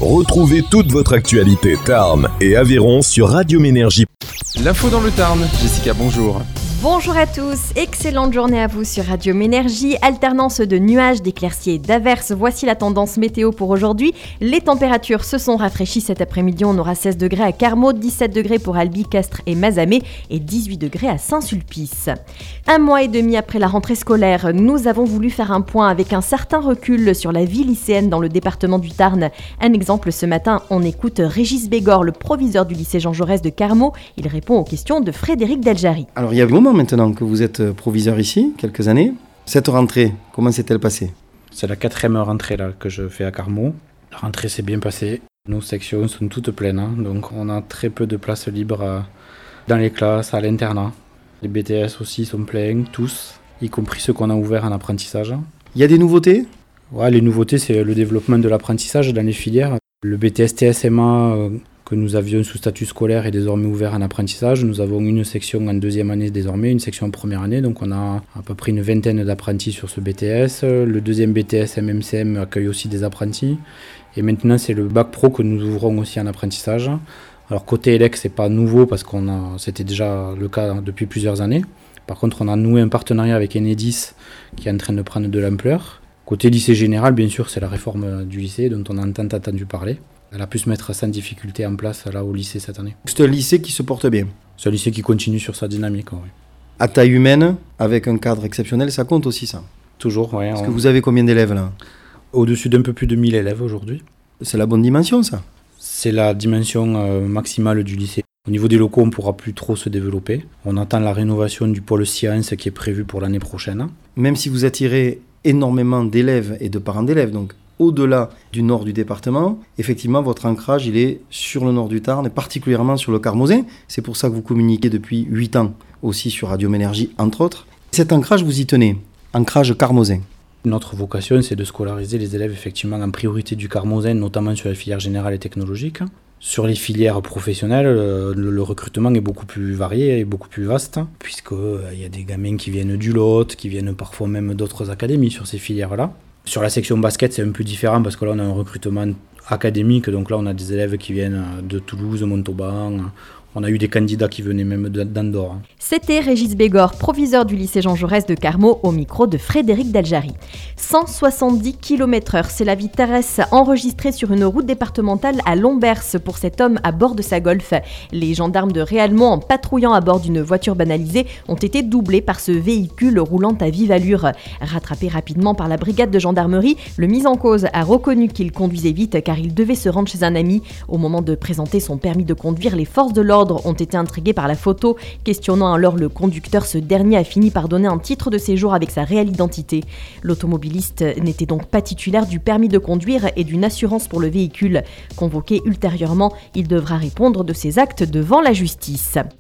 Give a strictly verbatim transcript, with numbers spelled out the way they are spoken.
Retrouvez toute votre actualité Tarn et Aveyron sur Radium-Énergie. L'info dans le Tarn, Jessica, bonjour. Bonjour à tous, excellente journée à vous sur Radium-Énergie. Alternance de nuages, d'éclaircies et d'averses, voici la tendance météo pour aujourd'hui. Les températures se sont rafraîchies cet après-midi, on aura seize degrés à Carmaux, dix-sept degrés pour Albi, Castres et Mazamet et dix-huit degrés à Saint-Sulpice. Un mois et demi après la rentrée scolaire, nous avons voulu faire un point avec un certain recul sur la vie lycéenne dans le département du Tarn. Un exemple ce matin, on écoute Régis Bégor, le proviseur du lycée Jean Jaurès de Carmaux. Il répond aux questions de Frédéric Deljari. Alors il y a un moment maintenant que vous êtes proviseur ici, quelques années. Cette rentrée, comment s'est-elle passée ? C'est la quatrième rentrée là, que je fais à Carmaux. La rentrée s'est bien passée. Nos sections sont toutes pleines, hein, donc on a très peu de places libres euh, dans les classes, à l'internat. Les B T S aussi sont pleins, tous, y compris ceux qu'on a ouverts en apprentissage. Il y a des nouveautés ? Ouais, les nouveautés, c'est le développement de l'apprentissage dans les filières. Le B T S T S M A euh, que nous avions sous statut scolaire est désormais ouvert en apprentissage. Nous avons une section en deuxième année désormais, une section en première année. Donc on a à peu près une vingtaine d'apprentis sur ce B T S. Le deuxième B T S M M C M accueille aussi des apprentis. Et maintenant, c'est le bac pro que nous ouvrons aussi en apprentissage. Alors côté élec, c'est pas nouveau parce qu'on a, c'était déjà le cas depuis plusieurs années. Par contre, on a noué un partenariat avec Enedis qui est en train de prendre de l'ampleur. Côté lycée général, bien sûr, c'est la réforme du lycée dont on a tant entendu parler. Elle a pu se mettre sans difficulté en place là au lycée cette année. C'est un lycée qui se porte bien. C'est un lycée qui continue sur sa dynamique, oui. À taille humaine, avec un cadre exceptionnel, ça compte aussi ça. Toujours, oui. Parce on... que vous avez combien d'élèves là ? Au-dessus d'un peu plus de mille élèves aujourd'hui. C'est la bonne dimension ça ? C'est la dimension euh, maximale du lycée. Au niveau des locaux, on ne pourra plus trop se développer. On attend la rénovation du pôle sciences qui est prévue pour l'année prochaine. Même si vous attirez énormément d'élèves et de parents d'élèves, donc au-delà du nord du département, effectivement, votre ancrage, il est sur le nord du Tarn, et particulièrement sur le Carmausin. C'est pour ça que vous communiquez depuis huit ans, aussi sur Radium-Énergie, entre autres. Cet ancrage, vous y tenez, ancrage Carmausin. Notre vocation, c'est de scolariser les élèves, effectivement, en priorité du Carmausin, notamment sur les filières générales et technologiques. Sur les filières professionnelles, le, le recrutement est beaucoup plus varié et beaucoup plus vaste, puisqu'il euh, y a des gamins qui viennent du Lot, qui viennent parfois même d'autres académies sur ces filières-là. Sur la section basket, c'est un peu différent parce que là, on a un recrutement académique. Donc là, on a des élèves qui viennent de Toulouse, Montauban. On a eu des candidats qui venaient même d'Andorre. C'était Régis Bégor, proviseur du lycée Jean Jaurès de Carmaux, au micro de Frédéric Deljari. cent soixante-dix kilomètres heure, c'est la vitesse enregistrée sur une route départementale à Lombers pour cet homme à bord de sa Golf. Les gendarmes de Réalmont, en patrouillant à bord d'une voiture banalisée, ont été doublés par ce véhicule roulant à vive allure. Rattrapé rapidement par la brigade de gendarmerie, le mis en cause a reconnu qu'il conduisait vite car il devait se rendre chez un ami. Au moment de présenter son permis de conduire, les forces de l'ordre ont été intrigués par la photo. Questionnant alors le conducteur, ce dernier a fini par donner un titre de séjour avec sa réelle identité. L'automobiliste n'était donc pas titulaire du permis de conduire et d'une assurance pour le véhicule. Convoqué ultérieurement, il devra répondre de ses actes devant la justice.